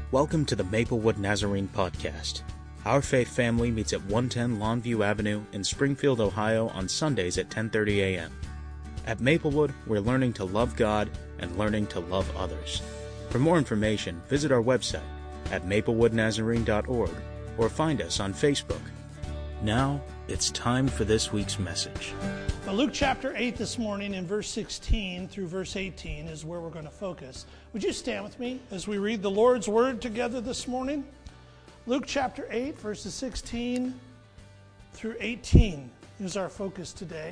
Welcome to the Maplewood Nazarene Podcast. Our faith family meets at 110 Longview Avenue in Springfield, Ohio on Sundays at 10:30 a.m. At Maplewood, we're learning to love God and learning to love others. For more information, visit our website at maplewoodnazarene.org or find us on Facebook. Now, it's time for this week's message. Well, Luke chapter 8 this morning in verse 16 through verse 18 is where we're going to focus. Would you stand with me as we read the Lord's Word together this morning? Luke chapter 8, verses 16 through 18 is our focus today.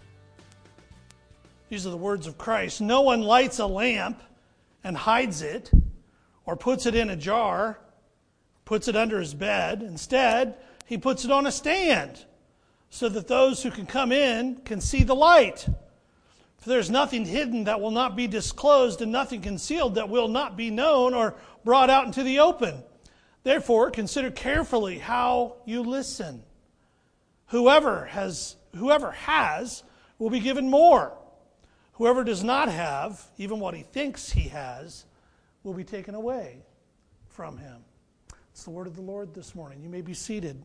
These are the words of Christ. No one lights a lamp and hides it or puts it in a jar, puts it under his bed. Instead, he puts it on a stand so that those who can come in can see the light. For there's nothing hidden that will not be disclosed, and nothing concealed that will not be known or brought out into the open. Therefore, consider carefully how you listen. Whoever has will be given more. Whoever does not have, even what he thinks he has, will be taken away from him. It's the word of the Lord this morning. You may be seated.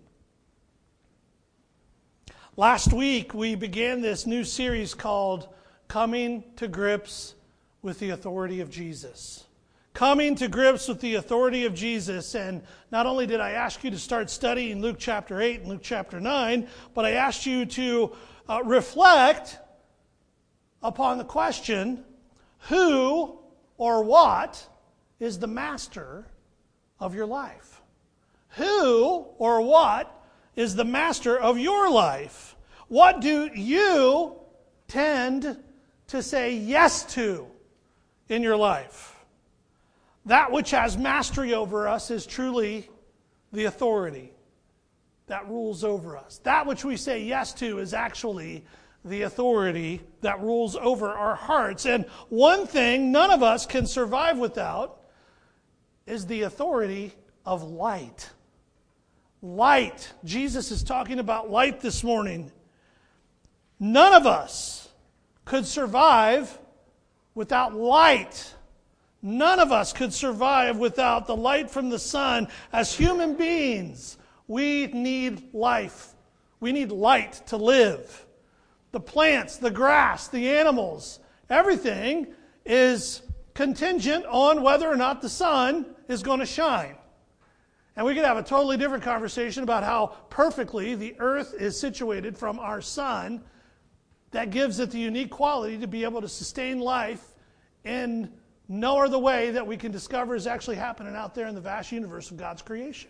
Last week, we began this new series called Coming to Grips with the Authority of Jesus. Coming to grips with the authority of Jesus. And not only did I ask you to start studying Luke chapter 8 and Luke chapter 9, but I asked you to reflect upon the question, who or what is the master of your life? Who or what is the master of your life? What do you tend to say yes to in your life? That which has mastery over us is truly the authority that rules over us. That which we say yes to is actually the authority that rules over our hearts. And one thing none of us can survive without is the authority of light. Light. Jesus is talking about light this morning. None of us could survive without light. None of us could survive without the light from the sun. As human beings, we need life. We need light to live. The plants, the grass, the animals, everything is contingent on whether or not the sun is going to shine. And we could have a totally different conversation about how perfectly the earth is situated from our sun that gives it the unique quality to be able to sustain life in no other way that we can discover is actually happening out there in the vast universe of God's creation.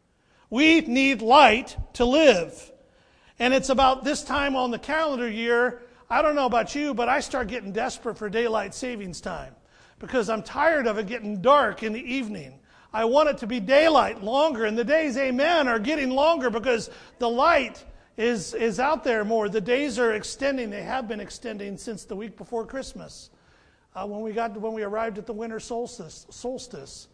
We need light to live. And it's about this time on the calendar year, I don't know about you, but I start getting desperate for daylight savings time because I'm tired of it getting dark in the evening. I want it to be daylight longer, and the days, amen, are getting longer because the light is out there more. The days are extending. They have been extending since the week before Christmas, when we arrived at the winter solstice.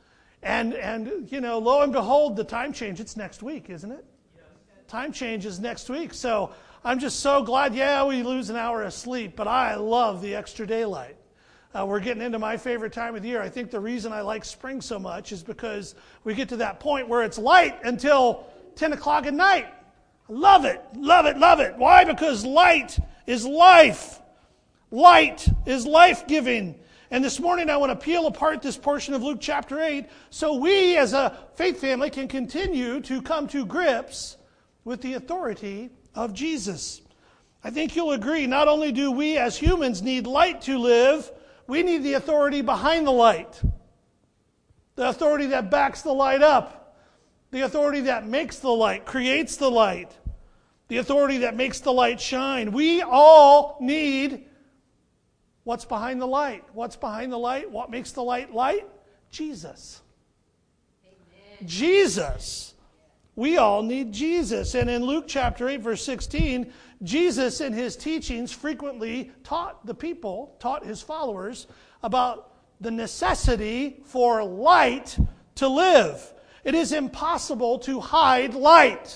And you know, lo and behold, the time change, it's next week, isn't it? Time change is next week. So I'm just so glad, we lose an hour of sleep, but I love the extra daylight. We're getting into my favorite time of the year. I think the reason I like spring so much is because we get to that point where it's light until 10 o'clock at night. I love it, love it, love it. Why? Because light is life. Light is life-giving. And this morning I want to peel apart this portion of Luke chapter 8 so we as a faith family can continue to come to grips with the authority of Jesus. I think you'll agree, not only do we as humans need light to live, we need the authority behind the light. The authority that backs the light up. The authority that makes the light, creates the light. The authority that makes the light shine. We all need what's behind the light. What's behind the light? What makes the light light? Jesus. Amen. Jesus. We all need Jesus. And in Luke chapter 8, verse 16, Jesus in his teachings frequently taught his followers about the necessity for light to live. It is impossible to hide light.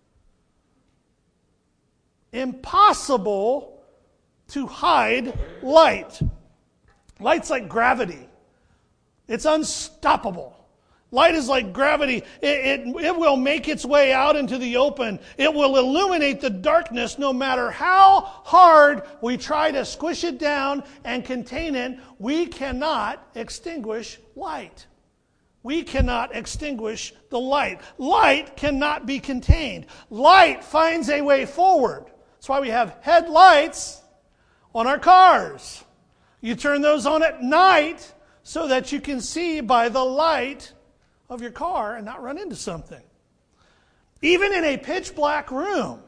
Impossible to hide light. Light's like gravity. It's unstoppable. Light is like gravity. It will make its way out into the open. It will illuminate the darkness no matter how hard we try to squish it down and contain it. We cannot extinguish light. We cannot extinguish the light. Light cannot be contained. Light finds a way forward. That's why we have headlights on our cars. You turn those on at night so that you can see by the light of your car and not run into something. Even in a pitch black room,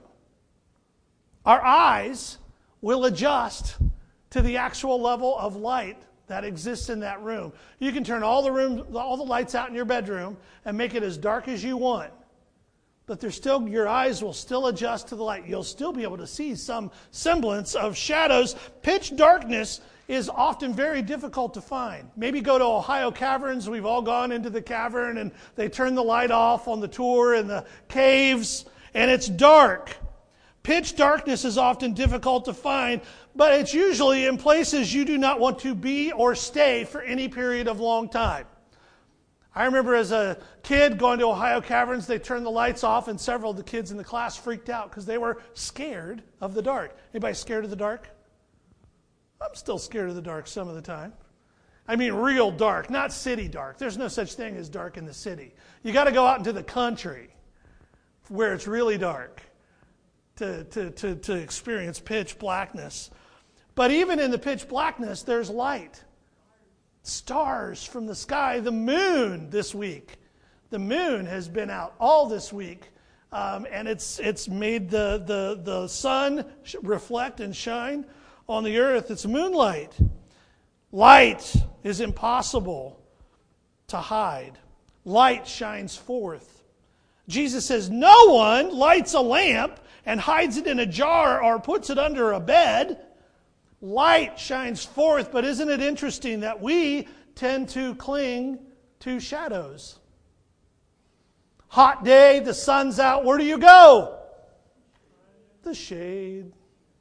our eyes will adjust to the actual level of light that exists in that room. You can turn all the lights out in your bedroom and make it as dark as you want. But your eyes will still adjust to the light. You'll still be able to see some semblance of shadows. Pitch darkness is often very difficult to find. Maybe go to Ohio Caverns. We've all gone into the cavern and they turn the light off on the tour in the caves and it's dark. Pitch darkness is often difficult to find, but it's usually in places you do not want to be or stay for any period of long time. I remember as a kid going to Ohio Caverns, they turned the lights off and several of the kids in the class freaked out because they were scared of the dark. Anybody scared of the dark? I'm still scared of the dark some of the time. I mean real dark, not city dark. There's no such thing as dark in the city. You got to go out into the country where it's really dark to experience pitch blackness. But even in the pitch blackness, there's light. Stars from the sky. The moon this week. The moon has been out all this week. And it's made the sun reflect and shine on the earth. It's moonlight. Light is impossible to hide. Light shines forth. Jesus says, no one lights a lamp and hides it in a jar or puts it under a bed. Light shines forth, but isn't it interesting that we tend to cling to shadows? Hot day, the sun's out, where do you go? The shade.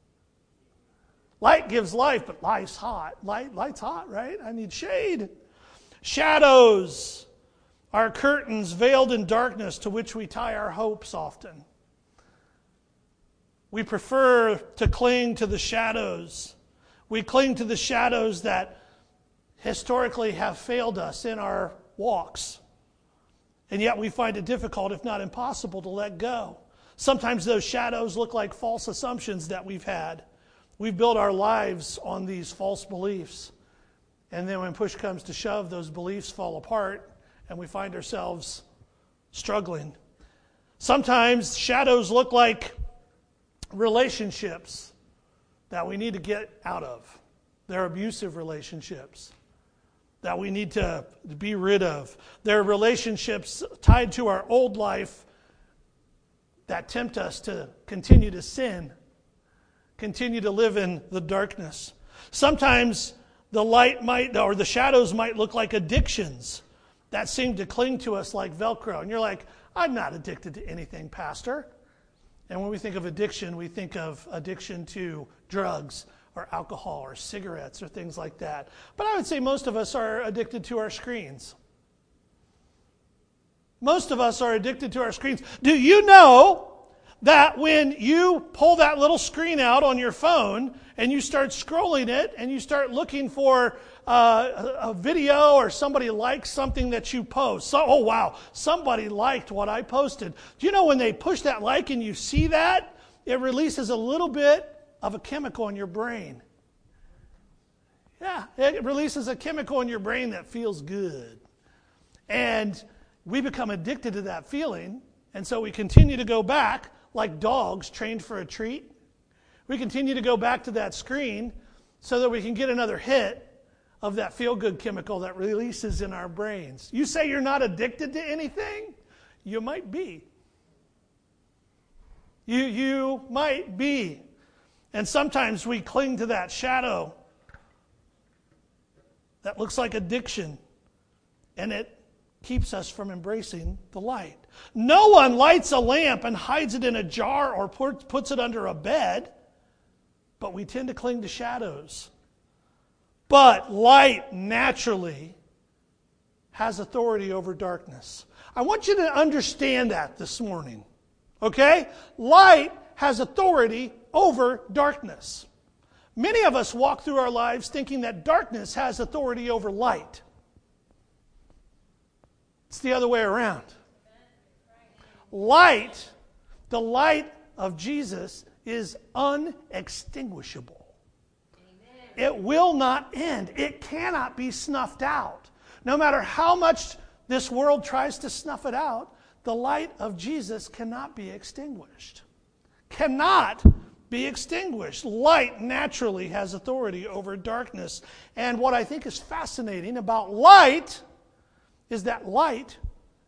Light gives life, but life's hot. Light's hot, right? I need shade. Shadows are curtains veiled in darkness to which we tie our hopes often. We prefer to cling to the shadows. We cling to the shadows that historically have failed us in our walks. And yet we find it difficult, if not impossible, to let go. Sometimes those shadows look like false assumptions that we've had. We've built our lives on these false beliefs. And then when push comes to shove, those beliefs fall apart and we find ourselves struggling. Sometimes shadows look like relationships that we need to get out of. They're abusive relationships that we need to be rid of. They're relationships tied to our old life that tempt us to continue to sin, continue to live in the darkness. Sometimes the shadows might look like addictions that seem to cling to us like Velcro. And you're like, I'm not addicted to anything, Pastor. And when we think of addiction, we think of addiction to drugs or alcohol or cigarettes or things like that. But I would say most of us are addicted to our screens. Most of us are addicted to our screens. Do you know that when you pull that little screen out on your phone and you start scrolling it and you start looking for a video or somebody likes something that you post. So, oh wow, somebody liked what I posted. Do you know when they push that like and you see that, it releases a little bit of a chemical in your brain. Yeah, it releases a chemical in your brain that feels good. And we become addicted to that feeling, and so we continue to go back like dogs trained for a treat. We continue to go back to that screen so that we can get another hit of that feel-good chemical that releases in our brains. You say you're not addicted to anything? You might be. You might be. And sometimes we cling to that shadow that looks like addiction, and it keeps us from embracing the light. No one lights a lamp and hides it in a jar or puts it under a bed, but we tend to cling to shadows. But light naturally has authority over darkness. I want you to understand that this morning. Okay? Light has authority over darkness. Many of us walk through our lives thinking that darkness has authority over light. It's the other way around. Light, the light of Jesus, is unextinguishable. It will not end. It cannot be snuffed out. No matter how much this world tries to snuff it out, the light of Jesus cannot be extinguished. Cannot be extinguished. Light naturally has authority over darkness. And what I think is fascinating about light is that light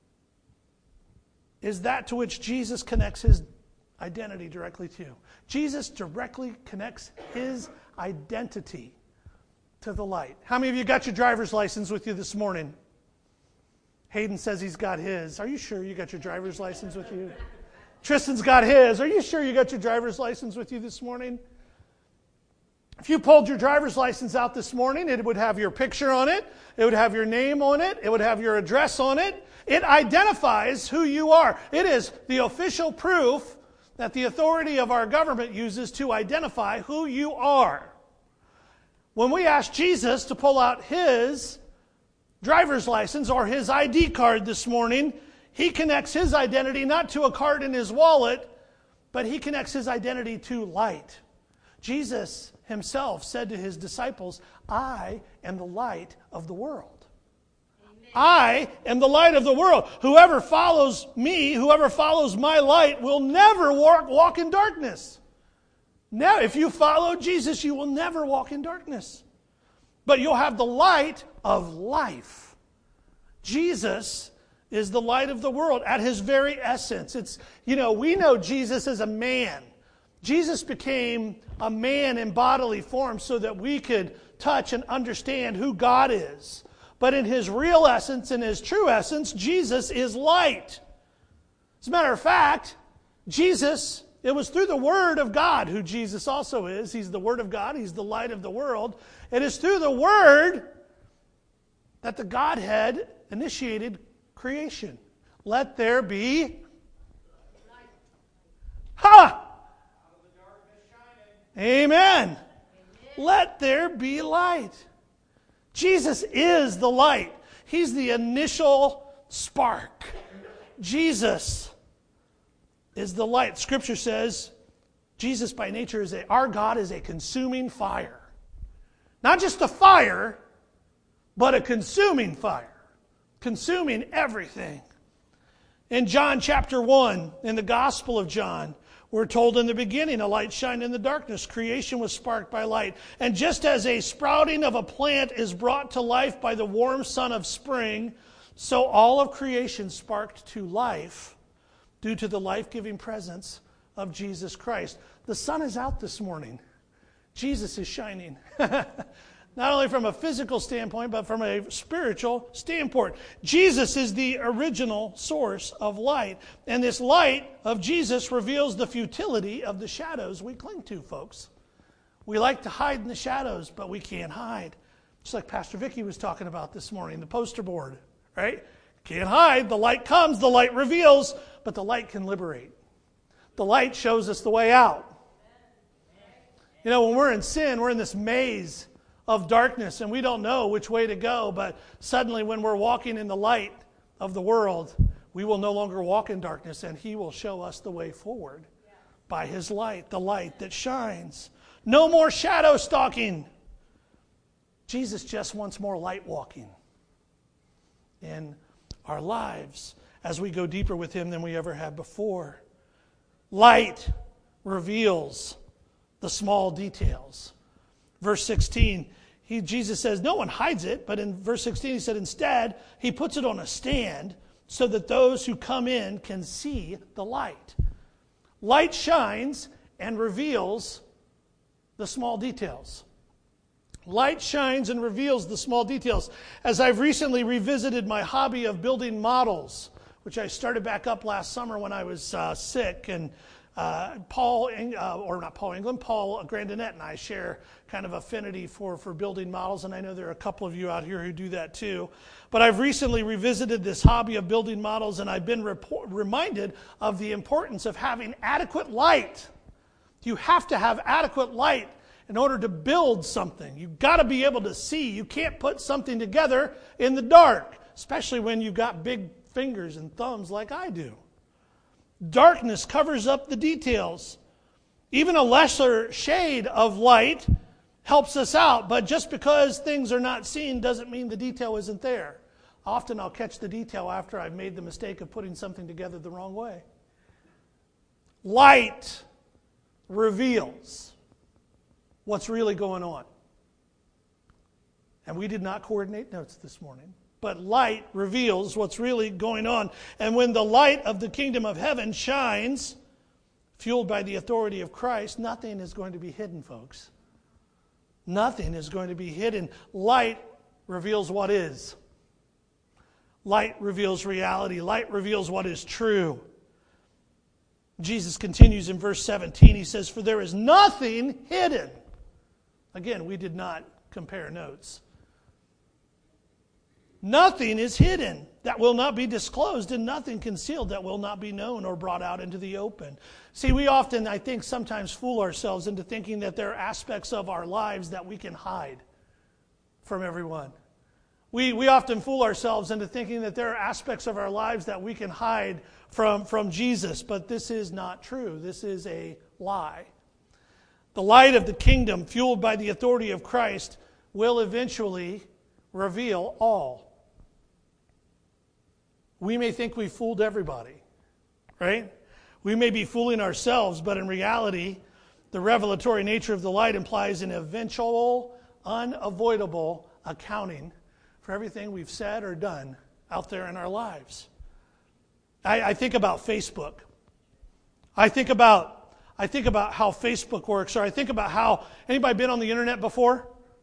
is that to which Jesus connects his identity directly to. Jesus directly connects his identity to the light. How many of you got your driver's license with you this morning? Hayden says he's got his. Are you sure you got your driver's license with you? Tristan's got his. Are you sure you got your driver's license with you this morning? If you pulled your driver's license out this morning, it would have your picture on it. It would have your name on it. It would have your address on it. It identifies who you are. It is the official proof that the authority of our government uses to identify who you are. When we ask Jesus to pull out his driver's license or his ID card this morning, he connects his identity not to a card in his wallet, but he connects his identity to light. Jesus himself said to his disciples, I am the light of the world. I am the light of the world. Whoever follows me, whoever follows my light will never walk in darkness. Now, if you follow Jesus, you will never walk in darkness. But you'll have the light of life. Jesus is the light of the world at his very essence. We know Jesus as a man. Jesus became a man in bodily form so that we could touch and understand who God is. But in his real essence, in his true essence, Jesus is light. As a matter of fact, Jesus, it was through the Word of God, who Jesus also is. He's the Word of God. He's the light of the world. It is through the Word that the Godhead initiated creation. Let there be light. Ha! Amen. Let there be light. Jesus is the light. He's the initial spark. Jesus is the light. Scripture says Jesus by nature our God is a consuming fire. Not just a fire, but a consuming fire. Consuming everything. In John chapter 1, in the Gospel of John, we're told in the beginning, a light shined in the darkness. Creation was sparked by light. And just as a sprouting of a plant is brought to life by the warm sun of spring, so all of creation sparked to life due to the life-giving presence of Jesus Christ. The sun is out this morning. Jesus is shining. Not only from a physical standpoint, but from a spiritual standpoint. Jesus is the original source of light. And this light of Jesus reveals the futility of the shadows we cling to, folks. We like to hide in the shadows, but we can't hide. Just like Pastor Vicki was talking about this morning, the poster board, right? Can't hide. The light comes, the light reveals, but the light can liberate. The light shows us the way out. When we're in sin, we're in this maze of darkness, and we don't know which way to go, but suddenly when we're walking in the light of the world, we will no longer walk in darkness, and he will show us the way forward by his light, the light that shines. No more shadow stalking. Jesus just wants more light walking in our lives as we go deeper with him than we ever have before. Light reveals the small details. Verse 16, Jesus says, no one hides it, but in verse 16 he said, instead, he puts it on a stand so that those who come in can see the light. Light shines and reveals the small details. Light shines and reveals the small details. As I've recently revisited my hobby of building models, which I started back up last summer when I was sick, and Paul Grandinet and I share kind of affinity for building models, and I know there are a couple of you out here who do that too. But I've recently revisited this hobby of building models, and I've been reminded of the importance of having adequate light. You have to have adequate light in order to build something. You've got to be able to see. You can't put something together in the dark, especially when you've got big fingers and thumbs like I do. Darkness covers up the details. Even a lesser shade of light helps us out, but just because things are not seen doesn't mean the detail isn't there. Often I'll catch the detail after I've made the mistake of putting something together the wrong way. Light reveals what's really going on. And we did not coordinate notes this morning. But light reveals what's really going on. And when the light of the kingdom of heaven shines, fueled by the authority of Christ, nothing is going to be hidden, folks. Nothing is going to be hidden. Light reveals what is. Light reveals reality. Light reveals what is true. Jesus continues in verse 17. He says, "For there is nothing hidden." Again, we did not compare notes. Nothing is hidden that will not be disclosed, and nothing concealed that will not be known or brought out into the open. See, we often, I think, sometimes fool ourselves into thinking that there are aspects of our lives that we can hide from everyone. We often fool ourselves into thinking that there are aspects of our lives that we can hide from Jesus, but this is not true. This is a lie. The light of the kingdom, fueled by the authority of Christ, will eventually reveal all. We may think we fooled everybody, right? We may be fooling ourselves, but in reality, the revelatory nature of the light implies an eventual, unavoidable accounting for everything we've said or done out there in our lives. I think about Facebook. I think about how Facebook works, or I think about how, anybody been on the internet before?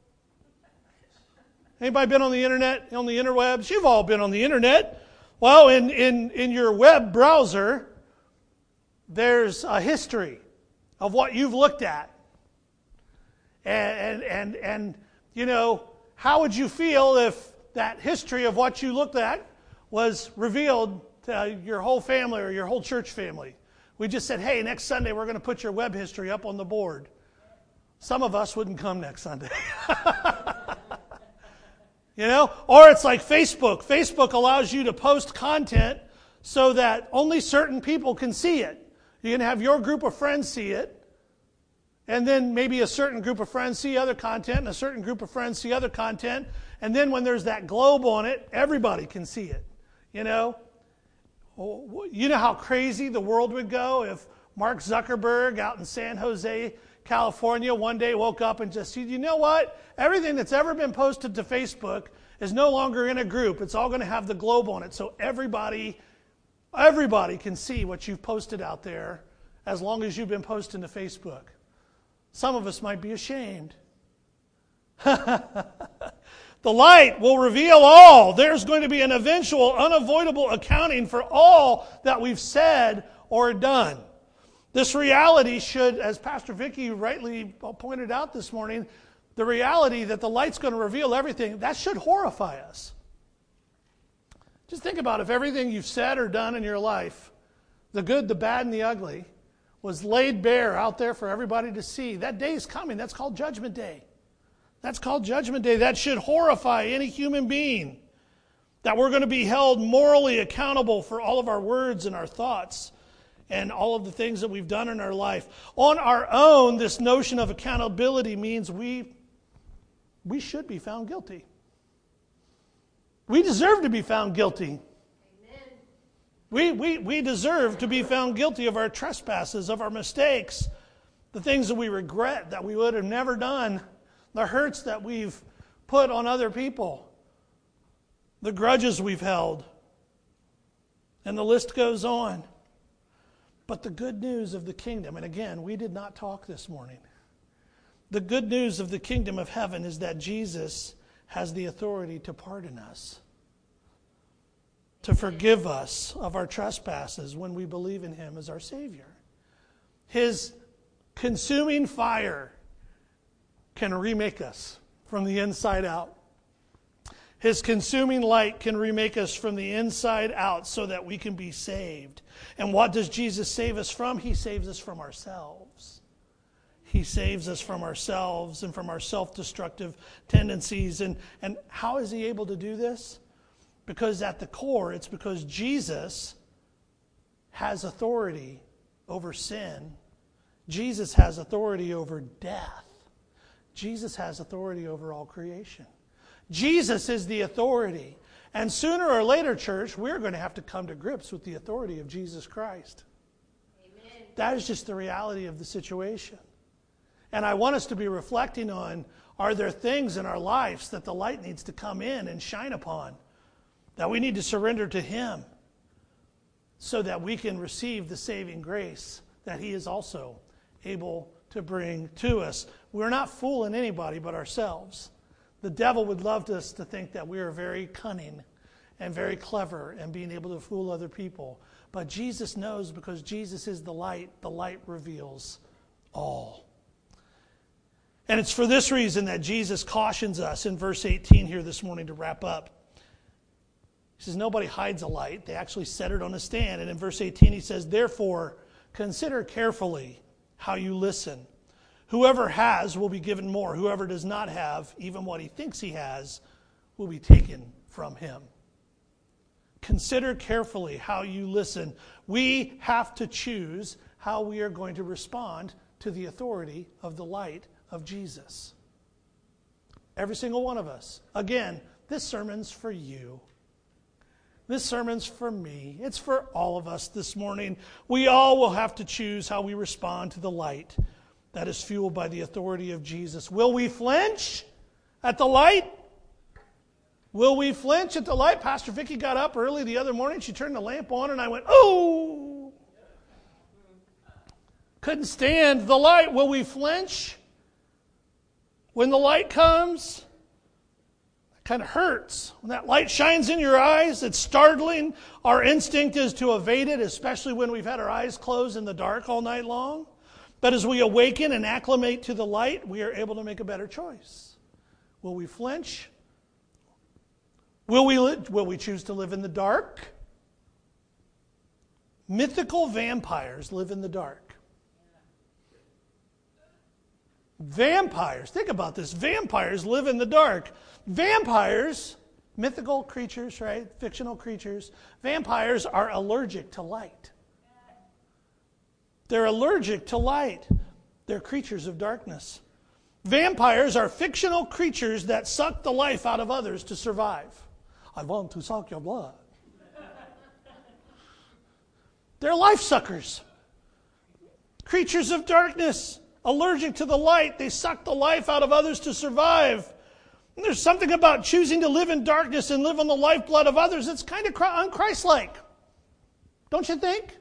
Anybody been on the internet, on the interwebs? You've all been on the internet. Well, in your web browser, there's a history of what you've looked at. And you know, how would you feel if that history of what you looked at was revealed to your whole family or your whole church family? We just said, hey, next Sunday we're going to put your web history up on the board. Some of us wouldn't come next Sunday. You know, or it's like Facebook. Facebook allows you to post content so that only certain people can see it. You can have your group of friends see it, and then maybe a certain group of friends see other content, and a certain group of friends see other content, and then when there's that globe on it, everybody can see it. You know how crazy the world would go if Mark Zuckerberg out in San Jose, California, one day woke up and just said, you know what? Everything that's ever been posted to Facebook is no longer in a group. It's all going to have the globe on it. So everybody can see what you've posted out there as long as you've been posting to Facebook. Some of us might be ashamed. The light will reveal all. There's going to be an eventual, unavoidable accounting for all that we've said or done. This reality should, as Pastor Vicki rightly pointed out this morning, the reality that the light's going to reveal everything, that should horrify us. Just think about if everything you've said or done in your life, the good, the bad, and the ugly, was laid bare out there for everybody to see. That day is coming. That's called Judgment Day. That's called Judgment Day. That should horrify any human being, that we're going to be held morally accountable for all of our words and our thoughts and all of the things that we've done in our life. On our own, this notion of accountability means we should be found guilty. We deserve to be found guilty. We deserve to be found guilty of our trespasses, of our mistakes, the things that we regret that we would have never done, the hurts that we've put on other people, the grudges we've held, and the list goes on. But the good news of the kingdom, and again, we did not talk this morning. The good news of the kingdom of heaven is that Jesus has the authority to pardon us, to forgive us of our trespasses when we believe in Him as our Savior. His consuming fire can remake us from the inside out. His consuming light can remake us from the inside out so that we can be saved. And what does Jesus save us from? He saves us from ourselves. He saves us from ourselves and from our self-destructive tendencies. And how is he able to do this? Because at the core, it's because Jesus has authority over sin. Jesus has authority over death. Jesus has authority over all creation. Jesus is the authority. And sooner or later, church, we're going to have to come to grips with the authority of Jesus Christ. Amen. That is just the reality of the situation. And I want us to be reflecting on, are there things in our lives that the light needs to come in and shine upon, that we need to surrender to him so that we can receive the saving grace that he is also able to bring to us. We're not fooling anybody but ourselves. The devil would love us to think that we are very cunning and very clever and being able to fool other people. But Jesus knows, because Jesus is the light reveals all. And it's for this reason that Jesus cautions us in verse 18 here this morning to wrap up. He says, nobody hides a light. They actually set it on a stand. And in verse 18 he says, therefore, consider carefully how you listen. Whoever has will be given more. Whoever does not have, even what he thinks he has, will be taken from him. Consider carefully how you listen. We have to choose how we are going to respond to the authority of the light of Jesus. Every single one of us. Again, this sermon's for you. This sermon's for me. It's for all of us this morning. We all will have to choose how we respond to the light that is fueled by the authority of Jesus. Will we flinch at the light? Will we flinch at the light? Pastor Vicki got up early the other morning. She turned the lamp on and I went, oh! Couldn't stand the light. Will we flinch when the light comes? It kind of hurts. When that light shines in your eyes, it's startling. Our instinct is to evade it, especially when we've had our eyes closed in the dark all night long. But as we awaken and acclimate to the light, we are able to make a better choice. Will we flinch? Will we choose to live in the dark? Mythical vampires live in the dark. Vampires, think about this. Vampires live in the dark. Vampires, mythical creatures, right? Fictional creatures. Vampires are allergic to light. They're allergic to light. They're creatures of darkness. Vampires are fictional creatures that suck the life out of others to survive. I want to suck your blood. They're life suckers. Creatures of darkness, allergic to the light. They suck the life out of others to survive. And there's something about choosing to live in darkness and live on the lifeblood of others that's kind of un-Christ-like. Don't you think?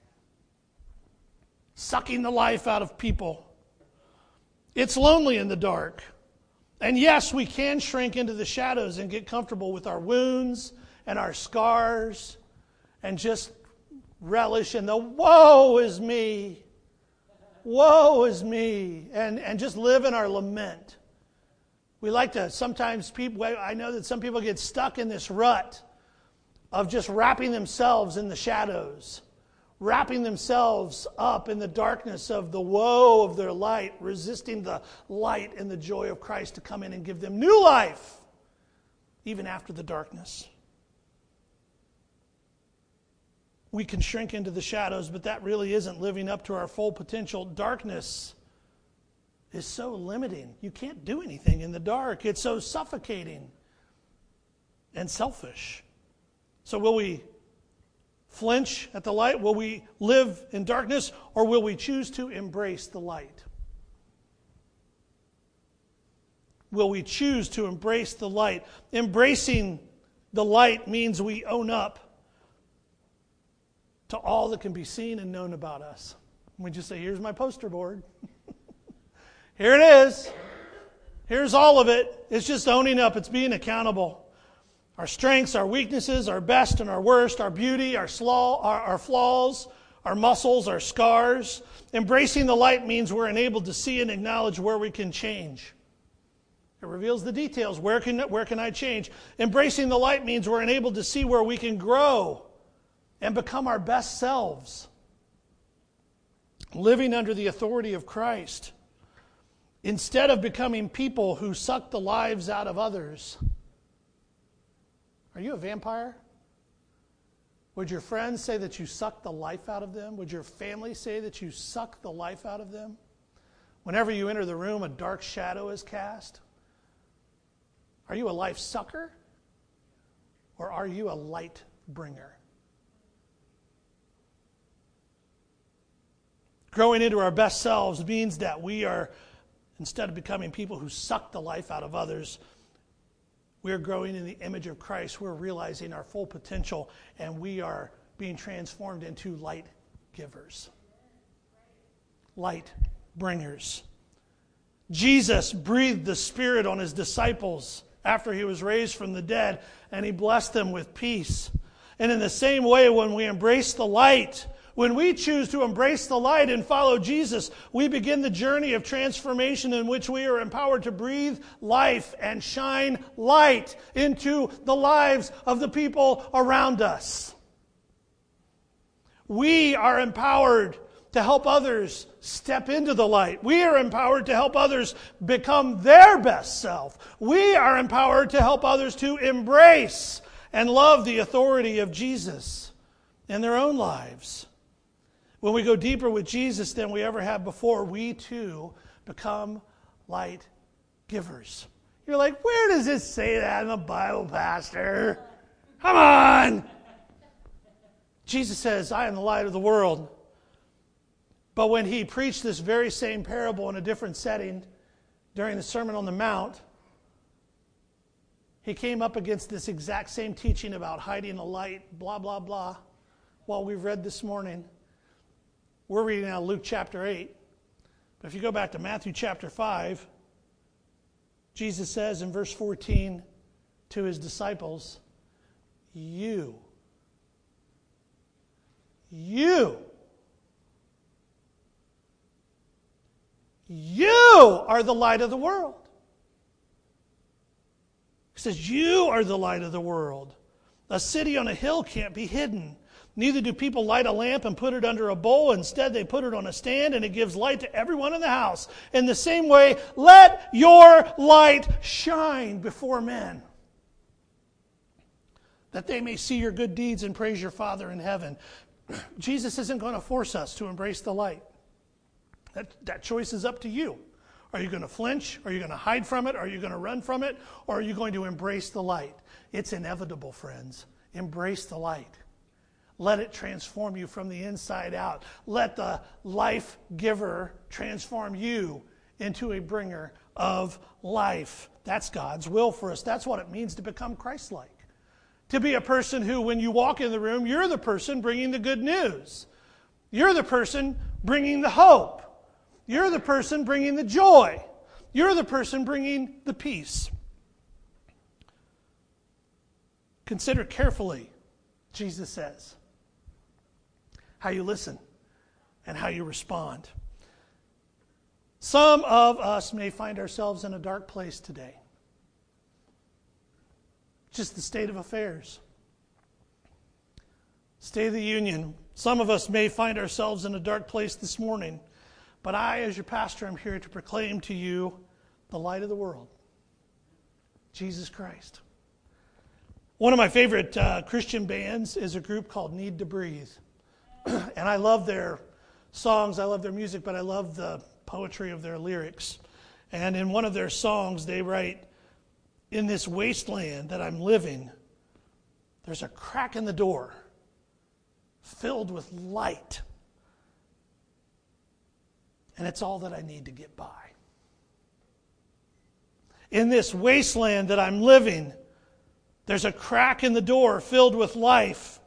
Sucking the life out of people. It's lonely in the dark. And yes, we can shrink into the shadows and get comfortable with our wounds and our scars and just relish in the woe is me, and just live in our lament. We like to, sometimes I know that some people get stuck in this rut of just wrapping themselves in the shadows, wrapping themselves up in the darkness of the woe of their light, resisting the light and the joy of Christ to come in and give them new life, even after the darkness. We can shrink into the shadows, but that really isn't living up to our full potential. Darkness is so limiting. You can't do anything in the dark. It's so suffocating and selfish. So will we flinch at the light? Will we live in darkness, or will we choose to embrace the light? Will we choose to embrace the light? Embracing the light means we own up to all that can be seen and known about us. We just say, here's my poster board. Here it is. Here's all of it. It's just owning up. It's being accountable. Our strengths, our weaknesses, our best and our worst, our beauty, our flaws, our muscles, our scars. Embracing the light means we're enabled to see and acknowledge where we can change. It reveals the details. Where can I change? Embracing the light means we're enabled to see where we can grow and become our best selves. Living under the authority of Christ. Instead of becoming people who suck the lives out of others. Are you a vampire? Would your friends say that you suck the life out of them? Would your family say that you suck the life out of them? Whenever you enter the room, a dark shadow is cast. Are you a life sucker? Or are you a light bringer? Growing into our best selves means that we are, instead of becoming people who suck the life out of others, we're growing in the image of Christ. We're realizing our full potential, and we are being transformed into light givers. Light bringers. Jesus breathed the Spirit on his disciples after he was raised from the dead, and he blessed them with peace. And in the same way, when we embrace the light, when we choose to embrace the light and follow Jesus, we begin the journey of transformation in which we are empowered to breathe life and shine light into the lives of the people around us. We are empowered to help others step into the light. We are empowered to help others become their best self. We are empowered to help others to embrace and love the authority of Jesus in their own lives. When we go deeper with Jesus than we ever have before, we too become light givers. You're like, where does it say that in the Bible, Pastor? Come on! Jesus says, I am the light of the world. But when he preached this very same parable in a different setting during the Sermon on the Mount, he came up against this exact same teaching about hiding the light, blah, blah, blah, what we've read this morning. We're reading now Luke chapter 8. But if you go back to Matthew chapter 5, Jesus says in verse 14 to his disciples, You are the light of the world. He says, you are the light of the world. A city on a hill can't be hidden. Neither do people light a lamp and put it under a bowl. Instead, they put it on a stand, and it gives light to everyone in the house. In the same way, let your light shine before men, that they may see your good deeds and praise your Father in heaven. Jesus isn't going to force us to embrace the light. That choice is up to you. Are you going to flinch? Are you going to hide from it? Are you going to run from it? Or are you going to embrace the light? It's inevitable, friends. Embrace the light. Let it transform you from the inside out. Let the life giver transform you into a bringer of life. That's God's will for us. That's what it means to become Christ-like. To be a person who, when you walk in the room, you're the person bringing the good news. You're the person bringing the hope. You're the person bringing the joy. You're the person bringing the peace. Consider carefully, Jesus says, how you listen and how you respond. Some of us may find ourselves in a dark place today. Just the state of affairs. State of the Union. Some of us may find ourselves in a dark place this morning. But I, as your pastor, am here to proclaim to you the light of the world, Jesus Christ. One of my favorite Christian bands is a group called Need to Breathe. And I love their songs, I love their music, but I love the poetry of their lyrics. And in one of their songs, they write, in this wasteland that I'm living, there's a crack in the door filled with light. And it's all that I need to get by. In this wasteland that I'm living, there's a crack in the door filled with life.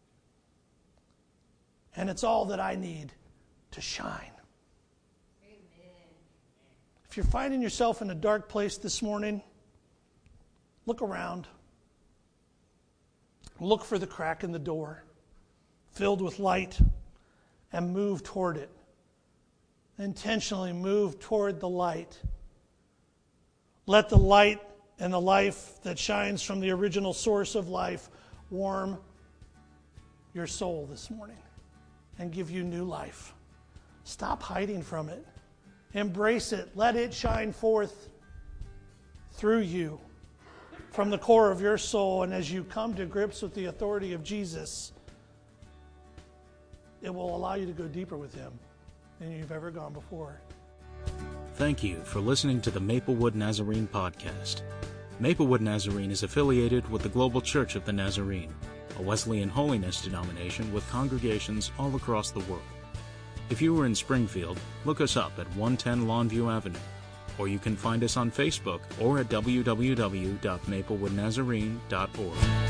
And it's all that I need to shine. Amen. If you're finding yourself in a dark place this morning, look around. Look for the crack in the door filled with light. and move toward it. Intentionally move toward the light. Let the light and the life that shines from the original source of life warm your soul this morning and give you new life. Stop hiding from it. Embrace it. Let it shine forth through you from the core of your soul. And as you come to grips with the authority of Jesus, it will allow you to go deeper with Him than you've ever gone before. Thank you for listening to the Maplewood Nazarene podcast. Maplewood Nazarene is affiliated with the Global Church of the Nazarene, a Wesleyan holiness denomination with congregations all across the world. If you are in Springfield, look us up at 110 Longview Avenue, or you can find us on Facebook or at www.maplewoodnazarene.org.